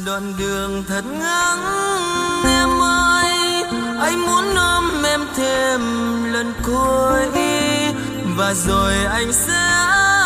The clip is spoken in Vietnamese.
đoạn đường thật ngắn em ơi, anh muốn ôm em thêm lần cuối và rồi anh sẽ